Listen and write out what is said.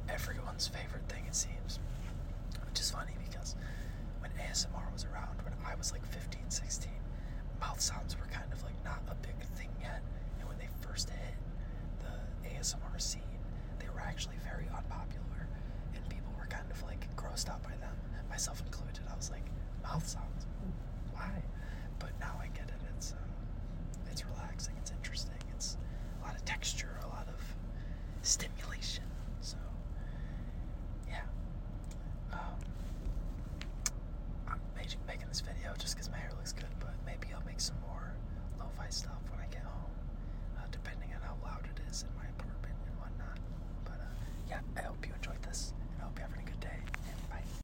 everyone's favorite thing, it seems. Which is funny because when ASMR was around, when I was like 15, 16, mouth sounds were kind of like not a big thing yet. And when they first hit the ASMR scene, they were actually very unpopular. And people were kind of like grossed out by them, myself included. I was like, mouth sounds?